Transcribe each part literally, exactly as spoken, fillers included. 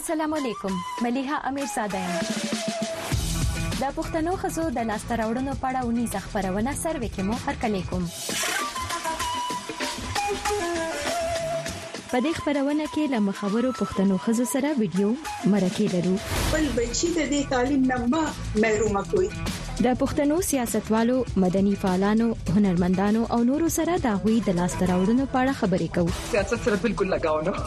السلام علیکم. ملیحه امیرزاده یم. د پښتنو ښځو د لاسته راوړنو په اړه ونیزه خپرونه سروې کې مو هرکلی کوم. په دې خپرونه کې له مخورو پښتنو ښځو سره ویډیو مرکې لرو. بل بچی د دې تعلیم نه محروم کوي. د پښتنو سیاستوالو، مدني فعالانو، هنرمندانو او نورو سره د غوي د لاسته راوړنو په اړه خبرې کوو. سیاست سره بالکل لگاو نه.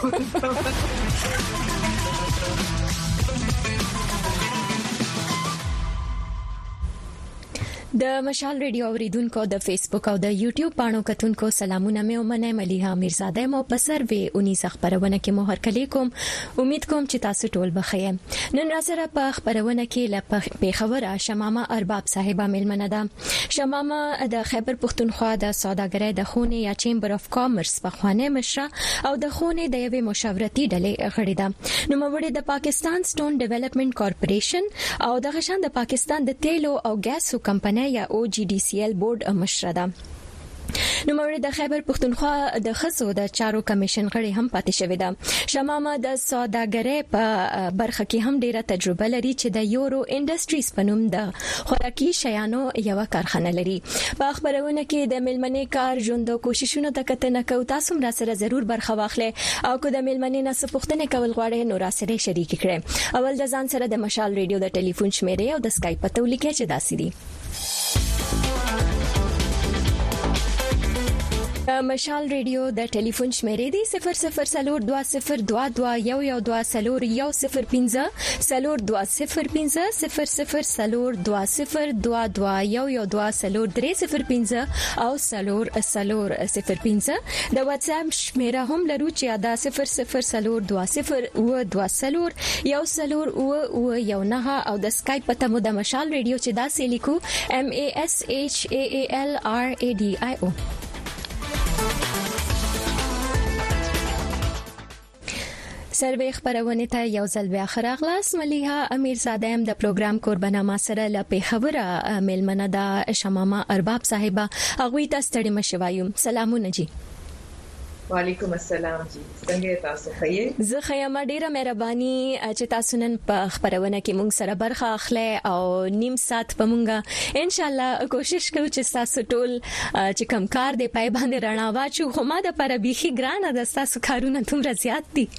د مشال ریډیو اوریدونکو د فیسبوک او د یوټیوب باندې کتونکو سلامونه مې ومنه. ملیحه امیرزاده مو په سروې اونیزه خبرونه کې مو هرکلی کوم. امید کوم چې تاسو ټول بخیر. نن را سره په خبرونه کې ل پیښور شمامه ارباب صاحبہ ملمنه ده. شمامه د خیبر پښتونخوا د سوداګرۍ د خونې یا چیمبر اف کامرس په خوانه مشره او د خونې د یوې مشاورتي ډلې غړي ده. نو موري د پاکستان سټون ډیولپمنٹ کارپوریشن او د غشان د پاکستان د تیلو او ګاسو کمپنۍ یا او جی ډی سی ایل بورډ مشره ده. نو موري د خیبر پښتونخوا د خصو د چارو کمیشن غړي هم پاتې شوې ده. شمامه د سوداګرۍ په برخه کې هم ډیره تجربه لري چې د یورو انډستریز په نوم د خوراکي شیانو یو کارخانه لري. په خبرونه کې د ملمنې کار ژوند او کوششونو ته کتنه کوي. تاسو هم را سره ضرور برخه واخلئ او کو د ملمنې نه سپوښتنه کول غواړئ نو را سره شریک کړئ. اول د ځان سره د مشال ریډیو د ټلیفون شمیرې او د اسکایپ په تولیکه چې داسې دي. مشال ریډیو د ټلیفون شمیرې دی صفر صفر سلور دوا صفر دوا دوا یو یو دوا سلور یو صفر پنځه سلور دوا صفر پنځه صفر صفر سلور دوا صفر دوا دوا یو یو دوا سلور درې صفر پنځه او سلور سلور صفر پنځه. د واتس اپ شمیره هم لرو چې دا صفر صفر سلور دوا صفر او دوا سلور یو سلور او او یو نه او د اسکایپ په تمو د مشال ریډیو چې دا سې لیکو ام ا اس ایچ ا ا ال ار ا ډي آی او. سروې خبرونه ته یو ځل بیا خراغلاس. ملیحه امیرزاده هم د پروګرام قربانه ما سره ل پیښور ملمنه ده شمامه ارباب صاحبہ. هغه ته ستړي مشوایو. سلامونه جی. وعلیکم السلام جی. څنګه تاسو ښه؟ زه ښه یم. ډیره مهرباني چې تاسو نن په خبرونه کې مونږ سره برخه اخلئ او نیم ساعت په مونږه ان شاء الله کوشش کوو چې تاسو ټول چې کم کار دی پای باندې رڼا واچو. خو ما د پر بيخي ګرانه د تاسو کارونه تومره زیات دي.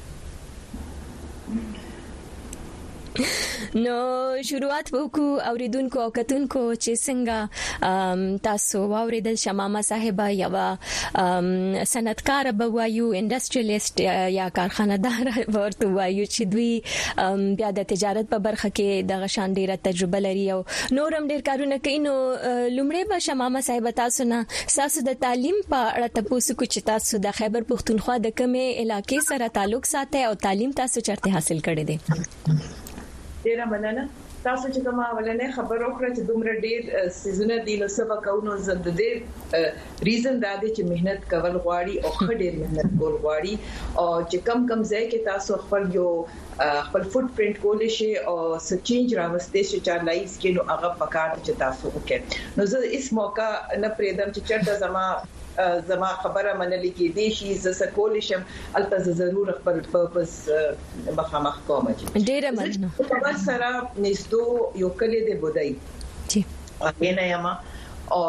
نو شروعات وکړو اوریدونکو او کتونکو چې څنګه تاسو واوریدل شمامه صاحبہ یو صنعتکار به وایو انډستریالیست یا کارخانه‌دار ورته وایو چې دوی بیا د تجارت په برخه کې د غشان ډیره تجربه لري او نورم ډیر کارونه کوي. نو لومړی به شمامه صاحبہ تاسو نه تاسو د تعلیم په اړه تاسو کو چې تاسو د خیبر پښتونخوا د کومه علاقې سره تعلق ساتي او تعلیم تاسو چرته حاصل کړی دی؟ ډیره مننه. تاسو چې کومه ولنه خبر وکړه چې دومره ډیر سيزونه دي نو سبا کوونو زده دې ریزن دا دی چې مهنت کول غواړي او خډیر مهنت کول غواړي او چې کم کم ځای کې تاسو خپل یو خپل فوت پرینټ کولې شي او سچینج راوستې شي چې لایف کې نو هغه پکار چې تاسو وکړي. نو زه اس موقع نه پریدم چې چرته زما زما خبره منلې کې دي شي زه کول شم البته ضرور خپل پرپس مخامخ کوم چې ډیره مننه. په سره نستو یو کلی دی بودای جی اګینا یم او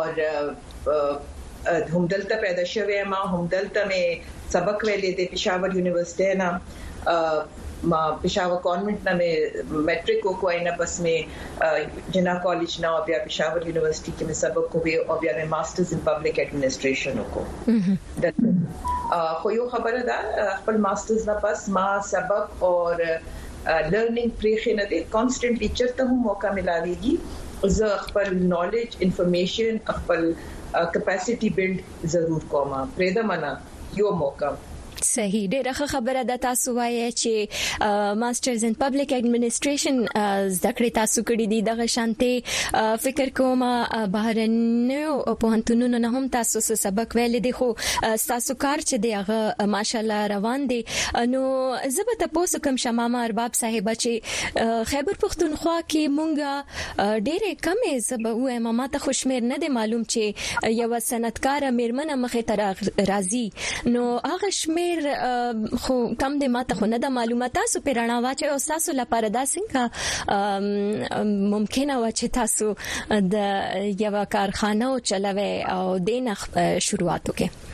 هم دلته پیدا شوه ما هم دلته مې سبق ویلې د پېښور یونیورسيټي نه ما پېښور کانوینټ نه مې میټریک کو اینا بس مې جنا کالج نه او بیا پېښور یونیورسيټي کې مې سبق کوی او بیا مې ماسترز ان پبلک ایڈمنسټریشن وکړ. خو یو خبره ده خپل ماسترز نه پس ما سبق او لرنینګ پرېخې نه دي کانستنټلی چرته هم موقع ملاويږي زه خپل نالج انفارمیشن خپل کیپاسټي بلډ ضرور کوم. پرېدا منا یو موقع صحیح. ډیره خبره ده تاسو وایي چې ماسترز ان پبلک ایڈمنسټریشن زده کړې تاسو کړې دي. دغه شانته فکر کوم بهرنیو پوهنتونونو نه هم تاسو سبق ویل دي خو تاسو کار چې دی هغه ماشالله روان دي. نو زه به تاسو کوم شمامه ارباب صاحب چې خیبر پښتونخوا کې مونږه ډیره کمې زبوه ما ته خوشمیر نه دي معلوم چې یو صنعتکار میرمن مخه تر راضي نو هغه شمیر ډېر خو کم د ماته خو نه د معلومات تاسو پیرانه واچي او تاسو لپاره دا څنګه ممکنه و چې تاسو د یو کارخانه چلوي او د شروعات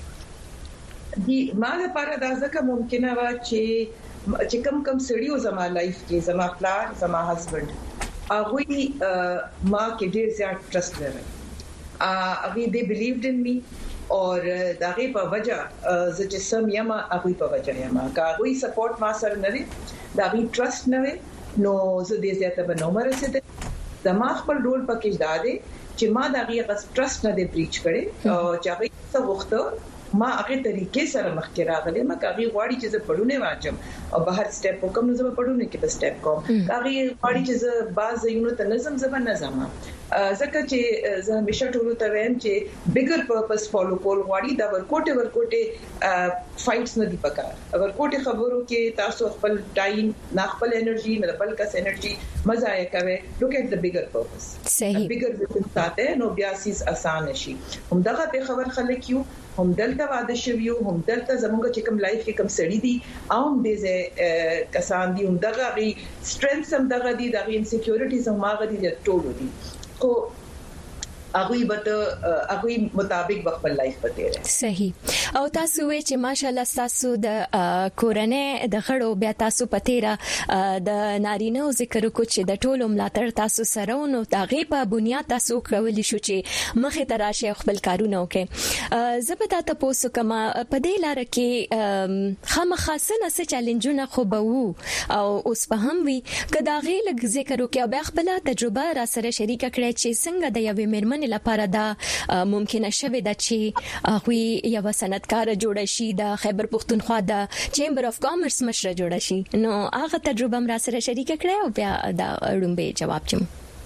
وکړي دی ما لپاره دا ځکه ممکنه و چې چې کم کم سړیو زما لایف کې زما پلار زما هسبند هغه ما کې ډېر زیات ټرست لري هغه دې بلیوډ ان می اور داغه په وجه زه چې سم یم هغه په وجه یم هغه سپورټ ما سره نه دی داغه ټرست نه وي نو زه دې زیاته به نو مرسته زما خپل رول پکې دا دی چې ما داغه غس ټرست نه دی بریچ کړي او چې هغه څه وخت ما هغه طریقې سره مخکې راغلم ما هغه غواړي چې زه پړونه واچم او بهر سټپ وکم نو زه پړونه کې به سټپ کوم هغه غواړي چې زه باز یو ته نظم زبر نظم ځکه چې زه همیشه ټولو ته وایم چې بیګر پرپس فالو کول غواړي دا ورکوټه ورکوټه فایټس نه دی پکار ورکوټه خبرو کې تاسو خپل ټایم نه خپل انرژي نه بل کس انرژي مزه یې کوي لوک ایٹ د بیګر پرپس صحیح بیګر ویژن ساته نو بیا سیس آسان شي هم دغه په خبر خلک یو هم دلته واده شویو هم دلته زموږ چې کوم لایف کې کوم سړی دي او دې کسان دي هم دغه غي سترنث هم دغه دي دغه انسیکیورټیز هم هغه دي ټول دي کو هغه به هغه مطابق خپل لایف پته لري صحیح او تاسو وی چې ماشالله تاسو د کورنۍ د غړو بیا تاسو پتیرا د نارینه ذکر کو چې د ټولو ملاتړ تاسو سره نو دغه په بنیاد تاسو کولای شو چې مخه تراشه خپل کارونه وکړي زبدا تاسو کما په دې لار کې خامخاسنه څه چیلنجونه خو به وو او اوس په هم وی کداغه لږ ذکر وکړي او بیا خپل تجربه را سره شریک کړئ چې څنګه د یوې مرمن لپاره دا ممکنه شوه د چې هغه یو صنعتکار جوړ شي د خیبر پختونخوا د چیمبر اف کامرس مشر جوړ شي نو هغه تجربه مر سره شریک کړه او بیا دا اړومبه جواب چم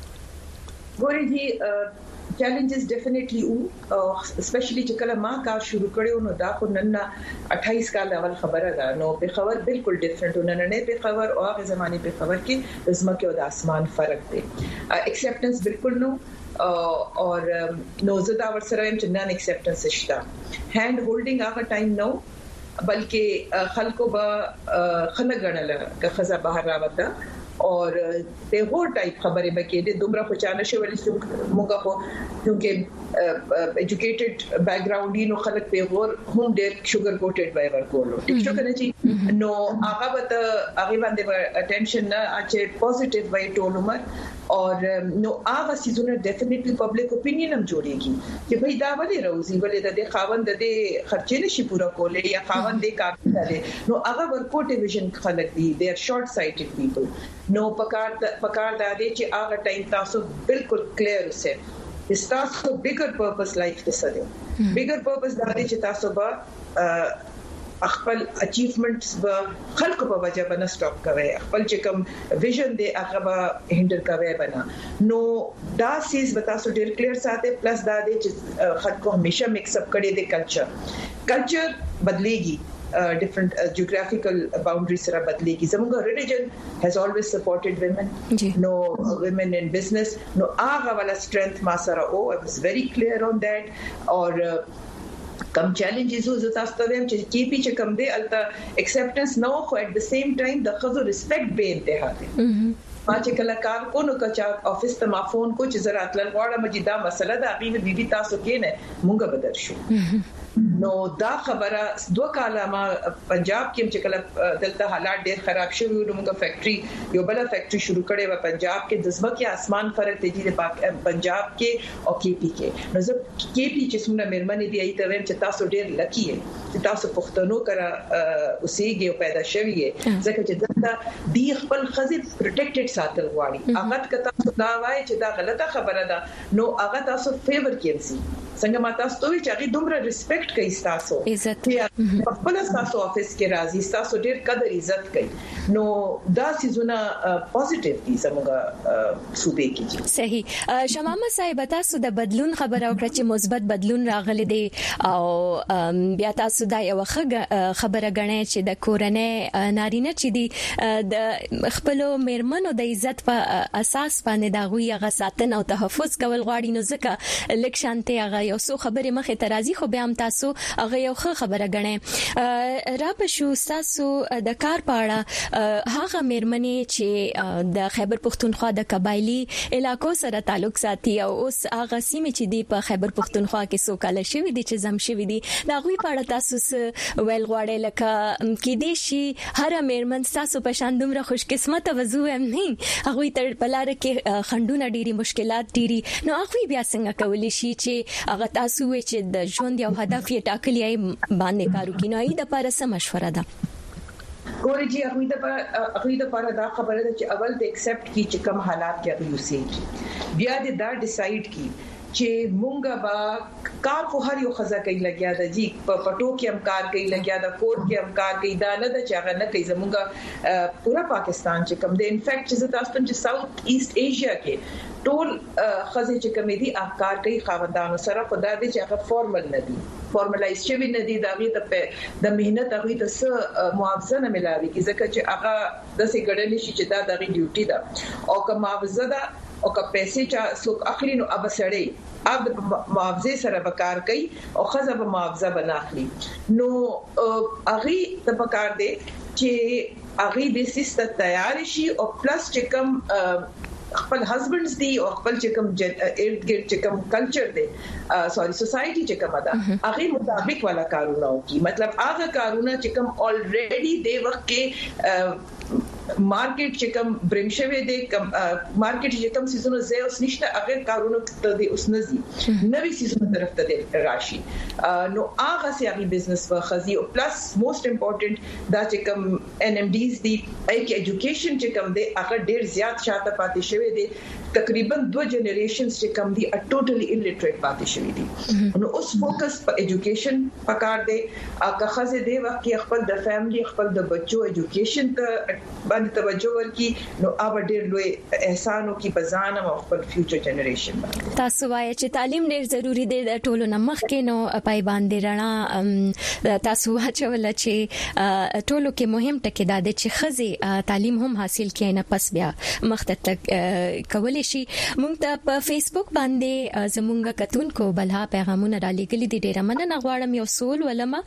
ګورې دي چیلنجز ډیفینیټلی او اسپیشلی چې کله ما کار شروع کړو نو دا خو نن اٹھائیس کال اول خبره ده نو په خبر بالکل ډیفرنٹ نن نه په خبر او هغه زمانه په خبر کې زمکه او د اسمان فرق دی ایکسپټنس بالکل نو اور نو زدا ور سره هم چې نن ایکسپټنس شته هاند هولډینګ هغه ټایم نو بلکې خلکو به خنه غنل که خزه بهر راوته اور په هو ټایپ خبره بکې د دومره خوشاله شو ولې چې موږ خو کیونکه ایجوکیټډ بیک ګراوند نو خلک په غور هم ډېر شوګر کوټډ وای ورکولو ټیک شو کنه چې نو هغه به هغه باندې اټینشن نه اچې پوزټیو وای ټول عمر اور نو هغه سيزونه ډیفینیټلی پبلک اپینین هم جوړيږي چې بھئی دا ولې روزي ولې د خاوند د خرچې نشي پورا کولې یا خاوند د کار نه نو هغه ورکوټ ویژن خلک دي دے ار شارټ سایټډ پیپل نو پکار پکار دا دي چې هغه ټایم تاسو بالکل کلیر اوسه تاسو بیګر پرپس لایف ته سره بیګر پرپس دا دي چې تاسو به خپل اچیومنټس به خلکو په وجه باندې سټاپ کوي خپل چې کوم ویژن دی هغه به هندل کوي بنا نو دا سیس به تاسو ډیر کلیر ساته پلس دا دی چې خلکو همیشه مکس اپ کړي دي کلچر کلچر بدليږي different uh, geographical boundaries sara badlegi zamunga religion has always supported women Ji. no uh, women in business no aga wala strength ma sara oh I was very clear on that or uh, کم چیلنجز زو تاسو ته چې کی پی چې کم دی الته ایکسپټنس نو خو at the same time د خزو ریسپیکټ به انتها دی ما چې کله کار کو نو کچا افیس ته ما فون کو چې زرا اتل غواړم چې دا مسله دا غي بي بي تاسو کې نه مونږ بدل شو نو دا خبره دوه کاله ما پنجاب کې چې کله دلته حالات ډېر خراب شوی نو موږ فیکټري یو بل فیکټري شروع کړې و پنجاب کې د ځمکې اسمان فرق دی د پنجاب کې او کې پی کې نو زه کې پی چې څومره مېرمنې دی ایته ویم چې تاسو ډېر لکی یې چې تاسو پښتنو کرا اوسېږي او پیدا شوی یې ځکه چې دلته دی خپل خزي پروټیکټډ ساتل غواړي هغه کته دا وایي چې دا غلطه خبره ده نو هغه تاسو فیور کېنسي څنګه ما تاسو ته چې هغه دومره ریسپیکټ کوي تاسو عزت په خپل تاسو افیس کې راځي تاسو ډېر قدر عزت کوي نو دا سيزونه پوزټیو دي زموږه صوبې کې صحیح شمامه صاحب تاسو د بدلون خبره وکړه چې مثبت بدلون راغلی دی او بیا تاسو دا یو خبره غنئ چې د کورنۍ نارینه چې دی د خپل میرمنو د عزت په اساس باندې دا غوي غ ساتنه او تحفظ کول غواړي نو ځکه لکه شانته هغه یو څو خبرې مخه ترازی خو به هم تاسو هغه یو خبره غنئ را په شو تاسو د کار پاړه هغه مېرمنې چې د خیبر پختونخوا د قبایلی علاقو سره تعلق ساتي او اوس هغه سیمه چې دی په خیبر پختونخوا کې سوکاله شوی دي چې زم شوی دي دا غوي پاړه تاسو ویل غواړي لکه کې دي شي هر مېرمن تاسو په شان دومره خوش قسمت وضو هم نه هغه تر بلاره کې خندونه ډيري مشکلات ډيري نو هغه بیا څنګه کولی شي چې هغه تاسو چې د ژوند یو هدف یې ټاکلی باندې کارو کینای د لپاره څه مشوره ده ګورې جی هغه د هغه د لپاره دا خبره ده چې اول د ایکسپټ کی چې کوم حالات کې هغه یوسي بیا د دا ډیسایډ کی چې مونږه با کار خو هر یو خزا کوي لګیا د جی په پټو کې هم کار کوي لګیا د کور کې هم کار کوي دا نه د چاغه نه کوي زمونږه پورا پاکستان چې کوم د انفیکټ چې تاسو ته ساوث ایست ایشیا کې ټول خزې چې کوم دي افکار کوي خاوندانو سره خدا دې چې هغه فارمل نه دي فارملایز شوی نه دي دا غي د مهنت هغه د څه معاوضه نه ملاوي کی ځکه چې هغه د سې ګډنې شي چې دا د ډیوټي ده او که معاوضه ده او که پیسې چا څوک اخلي نو اب سړی اب معاوضه سره وکړ کوي او خزه به معاوضه بناخلي نو هغه د پکار دی چې هغه د سیستم تیار شي او پلس چې کوم خپل هسبندز دی او خپل چې کوم ارد ګرد چې کوم کلچر دی سوري سوسايټي چې کوم ده هغه مطابق والا کارونه کوي مطلب هغه کارونه چې کوم الریډي دی وخت کې مارکیټ چې کوم برمشوي دی کوم مارکیټ چې کوم سيزونو زه اوس نشته هغه کارونه ته دی اوس نزي نوې سيزونو طرف ته راشي نو هغه سي هغه بزنس وخزي او پلس موست امپورټنت دا چې کوم ان ام ډیز دی ایک ایجوکیشن چې کوم دی هغه ډیر زیات شاته پاتې شوی دی تقریبا دوه جنریشنز چې کوم دي ټوټلی انلیټریټ پاتې شوی دي نو اوس فوکس په ایجوکیشن پکار دی هغه خزه دی وخت کې خپل د فیملی خپل د بچو ایجوکیشن ته باندې توجه ورکړي نو اوب ډیر لوی احسانو کې بزانه او خپل فیوچر جنریشن باندې تاسو وایي چې تعلیم ډیر ضروری دی د ټولو نمخ کې نو پای باندې رڼا تاسو واچول چې ټولو کې مهم ټکی دا دی چې خزه تعلیم هم حاصل کړي نه پس بیا مخته کولای شي مونږ ته په فیسبوک باندې زمونږ کتونکو بلها پیغامونه را لګلي دي ډیر مننه غواړم یو سوال ولما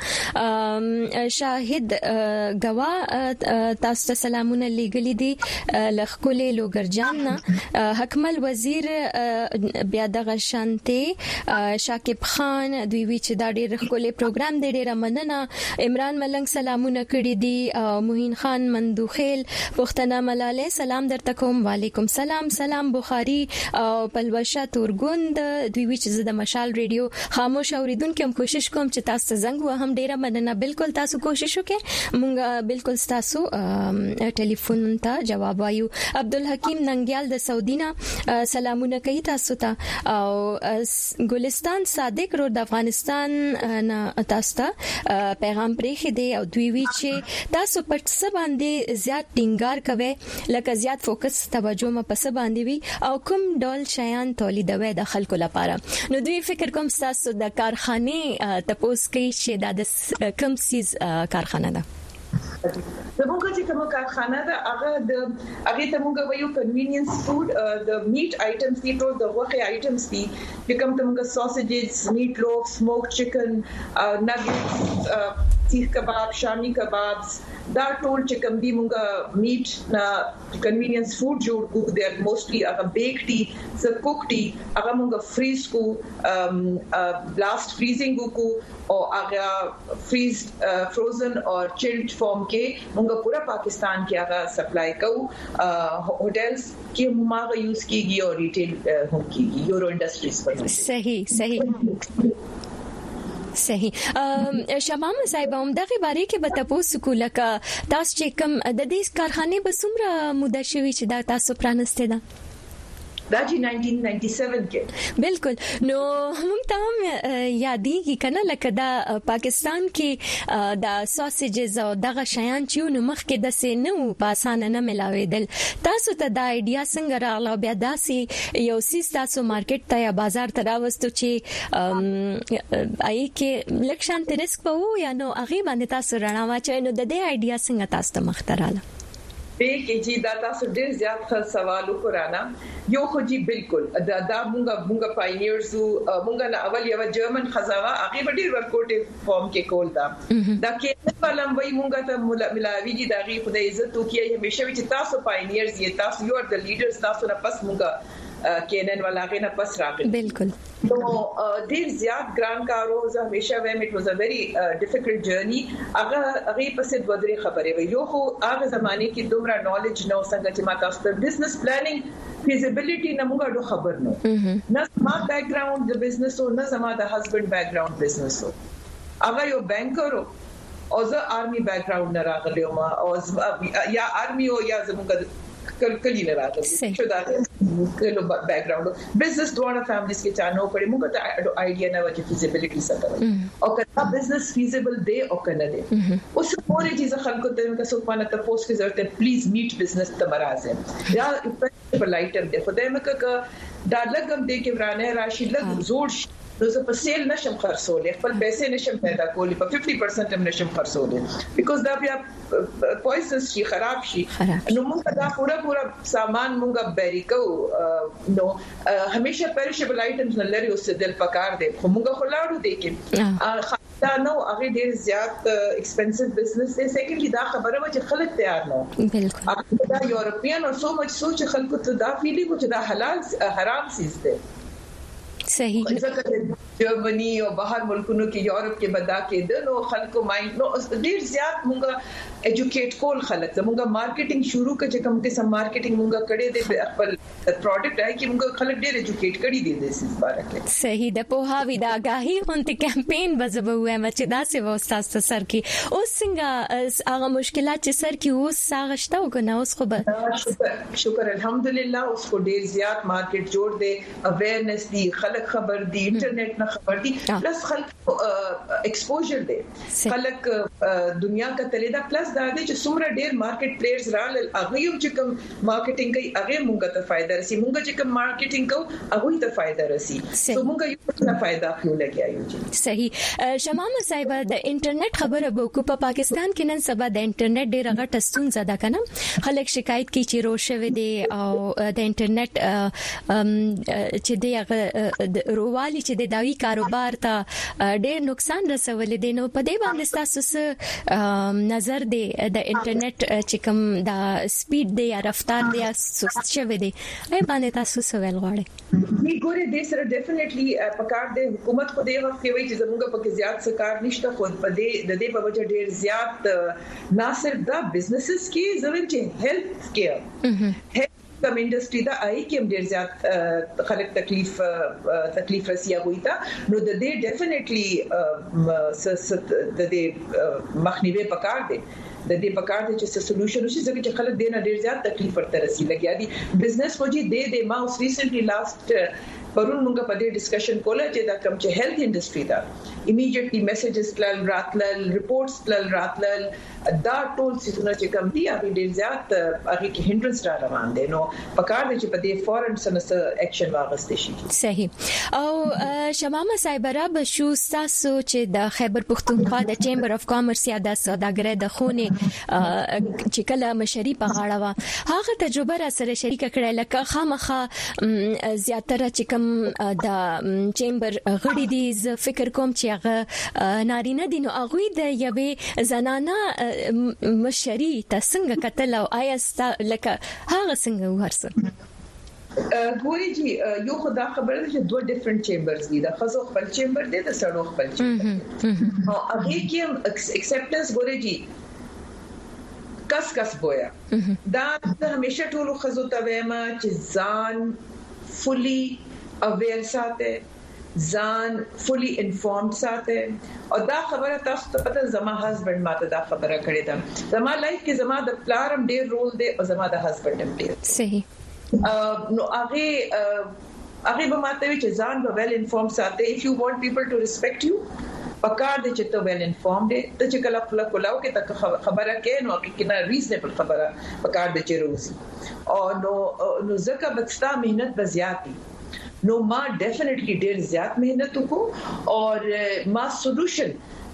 شاهد غوا تاسو ته سلامونه لګلي دي لخکولې لوګرجان حکمل وزیر بیا د شانتي شاکب خان دوی وی چې دا ډیر خکولې پروګرام دی ډیر مننه عمران ملنګ سلامونه کړی دي موهین خان مندوخیل پښتنه ملاله سلام درته کوم وعلیکم سلام سلام بخاری او پلوشا تورګوند دوی وی چې د مشال ریډیو خاموش اوریدونکو هم کوشش کوم چې تاسو زنګ و هم ډیره مننه بالکل تاسو کوشش وکړئ مونږ بالکل تاسو ټلیفون ته جواب وایو عبدالحکیم ننګیال د سعودینا سلامونه کوي تاسو ته او ګلستان صادق رو د افغانستان نه تاسو ته پیغام پرې دی او دوی وی چې تاسو په څه باندې زیات ټینګار کوي لکه زیات فوکس توجه م په څه باندې وی او کوم ډول شیان تولیدوي د خلکو لپاره نو دوی فکر کوم تاسو د کارخانه تاسو کې چې د کوم سیز کارخانه ده زموږ چې کومه کارخانه ده هغه د هغه ته موږ وایو کنوینینس فود د میټ آیټمز دي ټول د غوښه آیټمز دي چې کوم ته موږ ساسیجز میټ لوف سموک چکن ناګټس سیخ کباب شامی کبابز دا ټول چې کوم دي موږ میټ نه کنوینینس فود جوړ کوو دي موستلی هغه بیک دي څه کوک دي هغه موږ فریز کو بلاست فریزینګ کو او هغه فریز فروزن او چلډ فارم کې موږ پورا پاکستان کې هغه سپلای کوو هوټلز کې موږ یوز کیږي او ریټیل هم کیږي یورو انډستریز په صحیح صحیح صحیح شمام صاحب هم دغه باره کې به تاسو کو لکه تاسو چې کوم د دې کارخانه به څومره موده شوي چې دا تاسو پرانسته ده دا چې ناینټین ناینټي سیون کې بالکل نو موږ ته هم یادېږي کنه لکه دا پاکستان کې دا ساسیجز او دغه شیان چې نو مخ کې د سينو په اسانه نه ملاويدل تاسو ته دا ایډیا څنګه راغله بیا داسې یو سیس تاسو مارکیټ ته یا بازار ته راوستو چې آی کې لکشان ته ریسک په و یا نو هغه باندې تاسو رڼا واچوي نو د دې ایډیا څنګه تاسو ته مختراله به کې چې دا تاسو ډېر زیات ښه سوال وکړانا یو خو جی بالکل دا دا مونږه مونږه پاینیرز مونږه نه اول یو جرمن خزاوه هغه ډېر ورکوټ فارم کې کول دا دا کې فلم وای مونږه ته ملاوی دي دا غي خدای عزت وکي همیشه چې تاسو پاینیرز یې تاسو یو ار د لیډرز تاسو نه پس مونږه کینن ولا غي نه پس راغلی بالکل نو ډیر زیات ګران کارو زه همیشه وایم اټ واز ا ویری ډیفیکلټ جرنی هغه هغه پسې دوه درې خبرې وي یو خو هغه زمانه کې دومره نالج نو څنګه چې ما تاسو ته بزنس پلانینګ فیزیبিলিټی نه موږ ډو خبر نو نه ما بیک گراوند د بزنس او نه زما د هسبند بیک گراوند بزنس او هغه یو بانکر او زه آرمي بیک گراوند نه راغلی ما او یا آرمي او یا زموږ کل کلی نه راځي چې دا کلو بیک گراوند بزنس دوه فیملیز کې چانو کړي موږ ته آیډیا نه وکړي فیزیبিলিټی سره او کله بزنس فیزیبل دی او کنه دی اوس پورې چې خلکو ته موږ څه پانه ته پوسټ کې ضرورت پلیز میټ بزنس ته مرزه یا په لایټر دی خدای مکه دا لګم دی کې ورانه راشي لګ زوړ نو زه په سیل نشم خرڅولې خپل پیسې نشم پیدا کولی په پچاس پرسنټ هم نشم خرڅولې بیکاز دا بیا پویسنس شي خراب شي نو موږ دا پورا پورا سامان موږ بری کو نو همیشه پرشبل آیټمز نه لري اوس دل پکار دی خو موږ خلاړو دی کې دا نو هغه ډیر زیات ایکسپنسیو بزنس دی سیکنډلی دا خبره و چې خلک تیار نه بالکل دا یورپین او سو مچ سوچ خلکو ته دا فیلینګ چې دا حلال حرام سیز دی صحیح جرمنی او بهر ملکونو کې یورپ کې بدا کې د نو خلکو مایند نو ډیر زیات مونږه ایجوکیټ کول خلک زموږه مارکیټینګ شروع کړي کوم کې سم مارکیټینګ مونږه کړي د خپل پروډکټ آی کې مونږه خلک ډیر ایجوکیټ کړي دي د سیس باره کې صحیح د په هاوی دا غاهي هونته کمپاین بزبو وایم چې دا څه وستاست سر کې اوس څنګه هغه مشکلات چې سر کې اوس ساغشته وکنه اوس خو به شکر الحمدلله اوس کو ډیر زیات مارکیټ جوړ دی اویرنس دی خلک خبر دی انټرنیټ نه خبر دي پلس خلک ایکسپوژر دی خلک دنیا کا تلې دا پلس دا دی چې څومره ډیر مارکیټ پلیئرز رال هغه یو چې کوم مارکیټینګ کوي هغه مونږ ته فائدہ رسي مونږ چې کوم مارکیټینګ کوو هغه ته فائدہ رسي سو مونږ یو څه فائدہ خو لګیایو صحیح شمامه صاحب د انټرنیټ خبره بوکو په پاکستان کې نن سبا د انټرنیټ ډیر غټ ستونزه ده کنه خلک شکایت کوي چې روشوي دي او د انټرنیټ چې دی هغه روالي چې د داوی کاروبار ته ډېر نقصان رسولې دي نو په دې باندې تاسو نظر دی د انټرنیټ چې کوم دا سپیډ دی یا رفتار دی سست شوی دی ای باندې تاسو څه ویل غواړئ می ګورې د سره ډیفینیټلی پکار دی حکومت خو دې وخت کې وایي چې زموږ په کې زیات سکار نشته خو په دې د دې په وجه ډېر زیات نه صرف دا بزنسز کې زموږ چې هیلث کېر کم انډستری دا آی کې هم ډیر زیات خلک تکلیف تکلیف رسیا وي تا نو د دې ډیفینیټلی د دې مخنیوي پکار دی د دې پکار دی چې سولوشن وشي ځکه چې خلک دې نه ډیر زیات تکلیف ورته رسي لګیا دي بزنس وږي دې دې ما اوس ریسنټلی لاست پرون موږ په دې ډسکشن کوله چې دا کوم چې هیلث انډستری دا immediately messages تل راتل ریپورټس تل راتل دا ټول څه چې کوم دی هغه ډیر زیات هغه کې هندرنس را روان دي نو پکار دی چې په دې فورن سره اکشن واغستې شي صحیح او شمامه صاحب را بشو تاسو چې د خیبر پختونخوا د چیمبر اف کامرس یا د سوداګرۍ د خونه چې کله مشري په غاړه وا هغه تجربه را سره شریک کړل لکه خامخه زیاتره چې کوم د چیمبر غړي دي ز فکر کوم چې هغه نارینه دي نو هغه د یوې زنانه مشري تاسو کتل او آیا لکه هغه څنګه ورسره ګوري جی یو خدا خبره ده چې دوه ډیفرنٹ چیمبرز دي د خزو خپل چیمبر دی د سړو خپل چیمبر او هغه کې اکسپټنس ګوري جی کس کس بویا دا همیشه ټول خزو ته وایم چې ځان فلی اویر ساته ځان فلی انفورمډ ساته او دا خبره تاسو ته پته زما هسبند ماته دا خبره کړې ده زما لایف کې زما د پلارم ډیر رول دی او زما د هسبند هم ډیر صحیح نو هغه هغه به ماته وی چې ځان به ویل انفورم ساته if you want people to respect you پکار دي چې ته ویل انفورم دي ته چې کله خپل کولاو کې ته خبره کې نو کې نه ریزنبل خبره پکار دي چې روزي او نو نو ځکه بچتا مهنت به زیاتی نو ما ډیفینیټلی ډیر زیات مهنت وکړو او ما سولوشن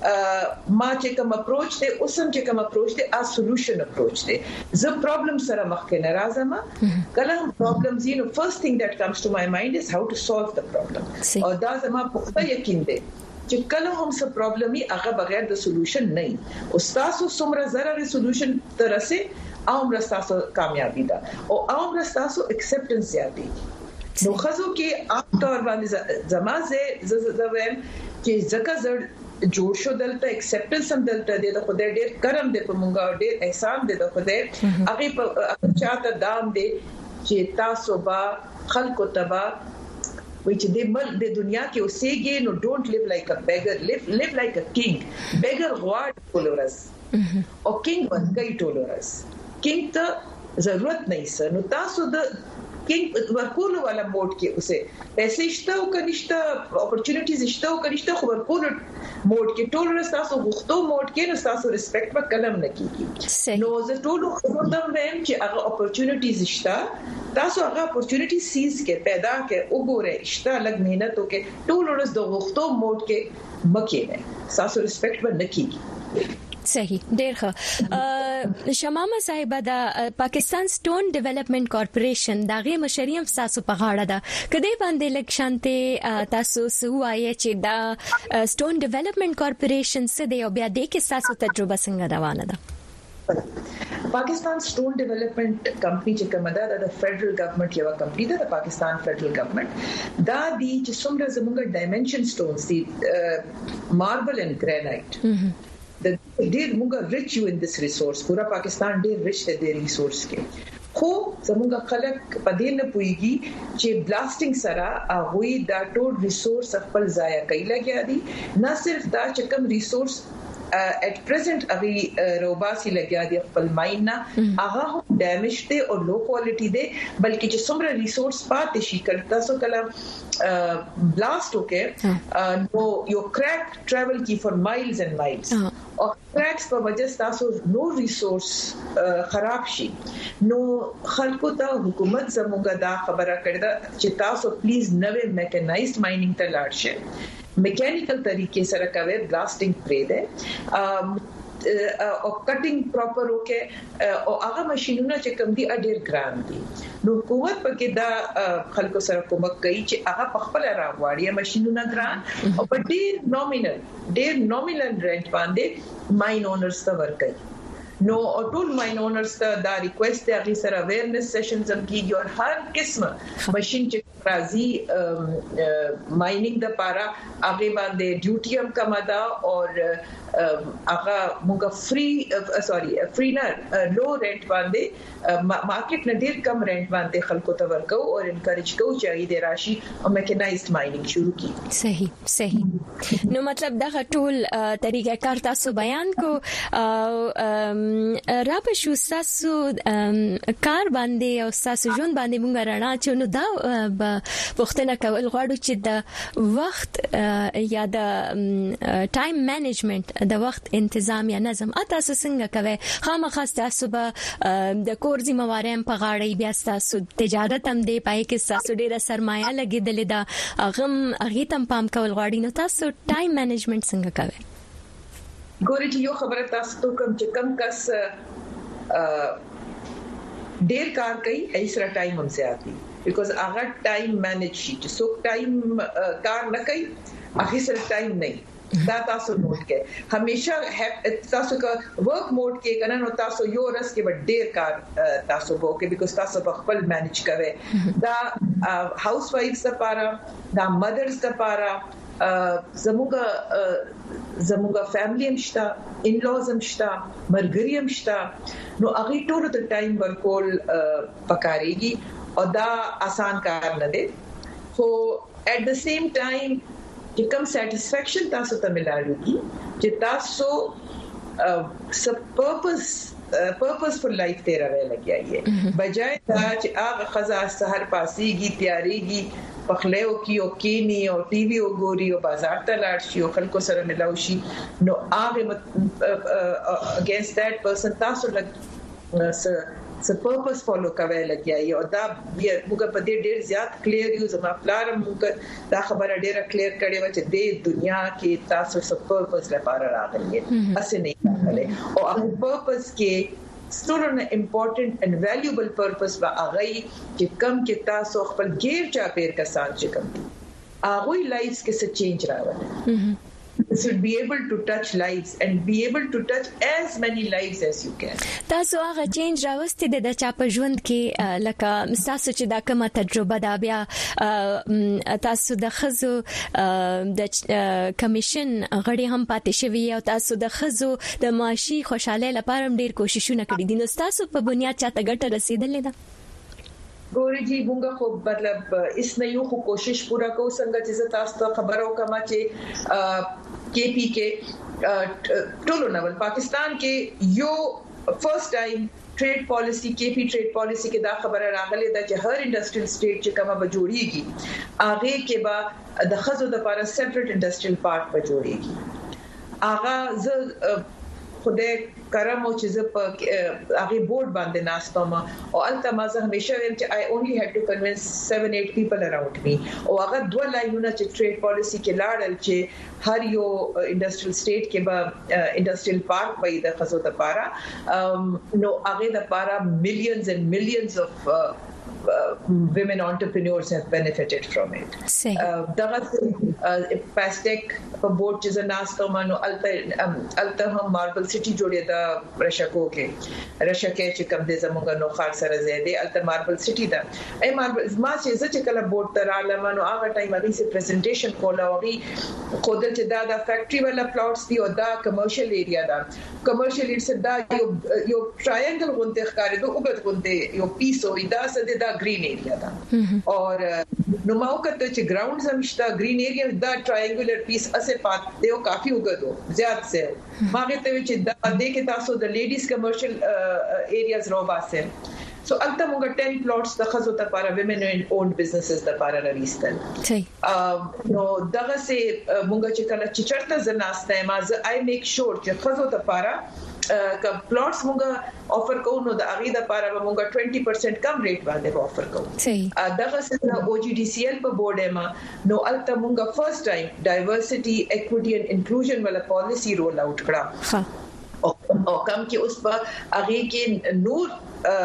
ما چې کوم اپروچ ته اوسم چې کوم اپروچ ته ا سولوشن اپروچ ته زه پرابلم سره مخ کې ناراضه ما کله هم پرابلمز یو نو فرست ثینګ دیٹ کمز ټو مای مایند از هاو ټو سولف د پرابلم او دا زما په یقین دی چې کله هم څه پرابلم یې هغه بغیر د سولوشن نه او تاسو څومره زره سولوشن ترسه عمر تاسو کامیابی ده او عمر تاسو ایکسپټنس زیاتی نو خزو کې عام طور باندې زمازه زویم چې زکه زړ جوړ شو دلته ایکسپټنس هم دلته دی د خدای ډېر کرم دی په مونږه ډېر احسان دی د خدای هغه په چاته دام دی چې تاسو با خلکو تبا وای چې د مل د دنیا کې اوسېږي نو ډونټ لیو لایک ا بیګر لیو لیو لایک ا کینګ بیګر غواړ ټولورس او کینګ ورګي ټولورس کینګ ته ضرورت نه سه نو تاسو د کینګ ورکول والا موډ کې اوسه پیسې شته او کنيشته اپورتونټیز شته او کنيشته خو ورکول موډ کې ټول تاسو غوښتو موډ کې نو تاسو ریسپیکټ په کلم نه کیږي نو زه ټول خبردم ویم چې هغه اپورتونټیز شته تاسو هغه اپورتونټی سیز کې پیدا کې وګوره شته لګ مهنت وکړي ټول ورځ د غوښتو موډ کې مکه نه تاسو ریسپیکټ به نه کیږي صحیح ډیر ښه شمامه صاحب د پاکستان سټون ډیولپمنٹ کارپوریشن دغه مشریم تاسو په غاړه ده کدی باندې لکشانته تاسو سوایې چې دا سټون ډیولپمنٹ کارپوریشن څه دی او بیا د کې تاسو تجربه څنګه روانه ده پاکستان سټون ډیولپمنٹ کمپنی چې کومه ده د فدرل ګورنمنت یو کمپنی ده د پاکستان فدرل ګورنمنت دا دی چې څومره زموږ ډایمنشن سټونز دي ماربل اند ګرانایټ د ډېر موږ ریچ یو ان دس ریسورس پورا پاکستان ډېر ریچ دی د ریسورس کې خو زموږ خلک په دې نه پويږي چې بلاستینګ سره هغه دا ټول ریسورس خپل ضایع کوي لګیا دي نه صرف دا چې کوم ریسورس at present هغه روباسي لګیا دي خپل ماین نه هغه ډیمیج دي او لو کوالټي دي بلکې چې څومره ریسورس پاتې شي کړه تاسو کله بلاست وکړي نو یو کریک ټریول کی فور مایلز اینڈ مایلز او کریکس په وجه تاسو نو ریسورس خراب شي نو خلکو ته حکومت زموږه دا خبره کړې ده چې تاسو پلیز نوې میکانایزډ ماینینګ ته لاړ شئ میکانیکل طریقې سره کوي بلاستینګ پرې ده او کټینګ پراپر وکي او هغه ماشينونه چې کوم دي اډیر ګران دي نو حکومت پکې دا خلکو سره کومک کوي چې هغه په خپل راغواړي ماشينونه ګران او په ډیر نومینل ډیر نومینل رینټ باندې ماین اونرز ته ورکړي نو ټول ماین اونرز ته دا ریکوست دی هغه سره اویرنس سیشنز هم کیږي او هر قسمه ماشين چې راځي ماینینګ د پاره هغه باندې ډیوټي هم کم ده او هغه موږ فری سوري فری نه لو رینټ باندې مارکیټ نه ډیر کم رینټ باندې خلکو ته ورکو او انکریج کوو چې هغه د راشي او میکانایزډ ماینینګ شروع کړي صحیح صحیح نو مطلب دا ټول طریقې کار تاسو بیان کو را په شو تاسو کار باندې او تاسو ژوند باندې موږ رڼا چې نو دا وختونه کول غواړو چې د وخت یا د ټایم مینجمنت د وخت انتظام یا نظم تاسو څنګه کوي خامخا تاسو به د کور ذمہواریم په غاړه بیا تاسو تجارت هم دی پای کې تاسو ډیره سرمایه لګیدلې ده اغم اغه تم پام کول غواړي نو تاسو ټایم مینجمنت څنګه کوي ګورې چې یو خبره تاسو ته کوم چې کم کس ډیر کار کوي ایسره ټایم هم زیاتی because هغه ټایم مینج شي چې څوک ټایم کار نه کوي هغه سره ټایم نه دا تاسو نوٹ کړئ همیشه تاسو کا ورک موډ کې کنه نو تاسو یو ورځ کې ډیر کار تاسو وکړئ because تاسو په خپل مینج کوئ دا هاوس وایفز لپاره دا مدرز لپاره زموږه زموږه فیملی هم شته ان لوز هم شته مرګري هم شته نو هغه ټول ته ټایم ورکول پکاريږي او دا آسان کار نه دی خو at the same time چې کوم سټیسفیکشن تاسو ته ملایږي چې تاسو سب پرپس پرپسفل لایف تیر راوي لګیایي بجای دا چې هغه خزا سحر پاسيږي تیاریږي پخلیو کی او کینی او ټي وي وګوري او بازار ته لاړ شي او خلکو سره ملاوي شي نو هغه اگینست دیٹ پرسن تاسو لګ څه پرپس فالو کوي لګیای او دا موږ په دې ډېر زیات کلیر یو زما پلان موږ دا خبره ډېر کلیر کړې و چې د دنیا کې تاسو څه پرپس لپاره راغلي اسې نه راغلي او هغه پرپس کې ستورنه امپورټنٹ and valuable purpose با هغه چې کم کې تاسو خپل غیر چا پیر کسان چې کم هغه لایفز کې څه چینج راوړي should be able to touch lives and be able to touch as many lives as you can. تاسو هغه چینج راوستي د چا په ژوند کې لکه تاسو چې دا کومه تجربه دا بیا تاسو د خزو د کمیشن غړي هم پاتې شوی او تاسو د خزو د معاشي خوشاله لپاره ډیر کوششونه کړي دي نو تاسو په بنیاد چاته ګټه رسیدلې ده ګوري جی مونږه خو مطلب اس نه یو خو کوشش پورا کو څنګه چې تاسو ته خبرو کما چې کے پی کې ټولو نول پاکستان کې یو فرست ټایم ټریډ پالیسی کے پی ټریډ پالیسی کې دا خبره راغله چې هر انډستریل سټیټ چې کومه به جوړیږي هغه کې به د خزو د لپاره سیپریټ انډستریل پارک به جوړیږي هغه ز خدای کرم او چې زه په هغه بورډ باندې ناستم او البته ما زه همیشه ویل چې I only had to convince seven eight people around me او هغه دوه لاینونه چې ټریډ پالیسی کې لاړل چې هر یو انډستریل سټیټ کې به انډستریل پارک به د خزو د لپاره نو هغه د لپاره millions and millions of uh, Uh, women entrepreneurs have benefited from it. دغه پاستیک په بورډ چې ناستو مانو الته الته هم ماربل سټي جوړه دا رشکو کې رشکه چې کوم د زمونږ نو خار سره زیاده الته ماربل سټي دا ای ماربل ما چې چې کله بورډ تر علمانو هغه ټایم هغه سي پریزنټیشن کولا وغي خود چې دا د فیکټري ولا پلاټس دی او دا کمرشل ایریا دا کمرشل ایریا دا یو یو ټرایانګل غونډه ښکارې دوه وګت غونډه یو پیس او دا سده دا green area دا اور نو ما وکړه چې ګراوندز همشتا green area دا triangular piece اسه پات دیو کافی وګدو زیات سه ما کہتے چې دا دې کې تاسو د لیډیز کمرشل ایریاز روباسه سو البته موږ ten plots د خزو ته لپاره women owned businesses د لپاره راوستل صحیح نو دغه سه موږ چې کله چې چرته زناسته ما ز I make sure چې خزو ته لپاره کم پلاټس موږ افر کوو نو د اغه د لپاره موږ twenty percent کم ریټ باندې افر کوو صحیح دغه سره او جی ډی سی ایل په بورډ ما نو البته موږ فرست ټایم ډایورسټي ایکوټي اینڈ انکلوژن ولا پالیسی رول اوټ کړه او کم کې اوس په اغه کې نور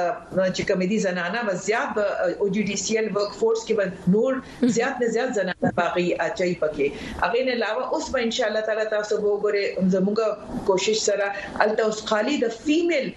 چې کمیدي زنانه و زیات او جی ډی سی ایل ورک فورس کې نور زیات نه زیات زنانه باقي اچي پکې اغه نه علاوه اوس په ان شاء الله تعالی تاسو وګوره زموږه کوشش سره الته اوس خالي د فیمیل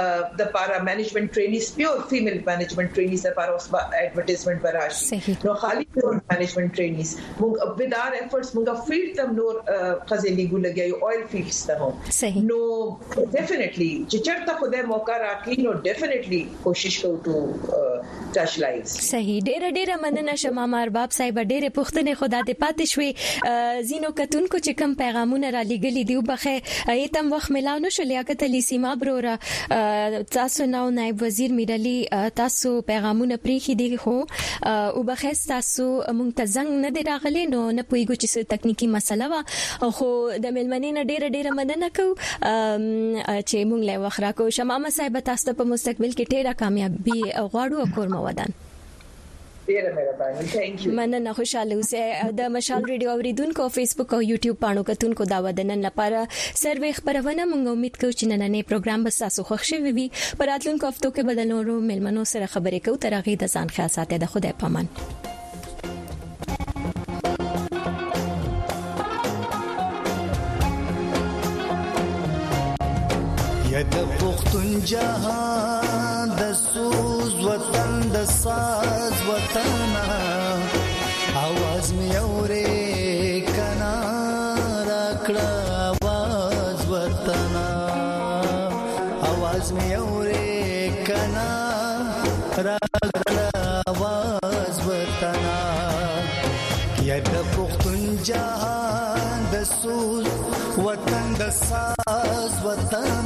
د پارا مینجمنت ټرینیز پیور فیمیل مینجمنت ټرینیز د پارا اوس ایڈورټایزمنت براشي نو خالي پیور مینجمنت ټرینیز موږ with our efforts موږ فیلډ تم نور خزلي ګولګي اویل فیلډز ته هم نو ډیفینیټلی چې چرته خدای موقع راکړي نو ډیفینیټلی کوشش کوو ټو ټچ لایفز صحیح ډېر ډېر مننه شمه مارباب صاحب ډېر پوښتنه خدا دې پاتې شوي زینو کتونکو چې کوم پیغامونه را لګلې دی وبخه ایتم وخت ملاو نشو لیاقت علي سیما برورا تاسو نو نائب وزیر میرالي تاسو پیغامونه پریخي دي خو او بخښ تاسو مونږ ته زنګ نه دی راغلی نو نه پويګو چې تکنیکی مسله وا خو د ملمنې نه ډېر ډېر مننه کو چې مونږ له وخت راکو شمامه صاحب تاسو په مستقبل کې ډېره کامیابی غواړو او کور مودان ډیره مهرباني ثانک یو مننه خوشاله اوسه د مشال ریډیو اوریدونکو فیسبوک او یوټیوب پاڼو کتونکو دا ودنن لپاره سروې خبرونه موږ امید کوو چې نن نه پروګرام به تاسو خوښ شي وي پر راتلونکو هفتو کې بدل نورو ملمنو سره خبرې کوو تر هغه د ځان خیال ساتي د خدای پامان یا د پختون جهان د سوز وطن د ساز وطن आवाज می اورې کنا راکړه आवाज وطن आवाज می اورې کنا راکړه आवाज وطن یا د پختون جهان د سوز وطن د ساز وطن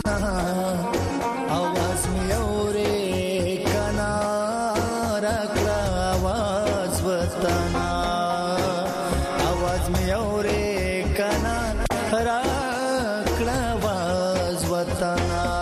आवाज می اورې کنا راکړه आवाज وطن आवाज می اورې کنا راکړه आवाज وطن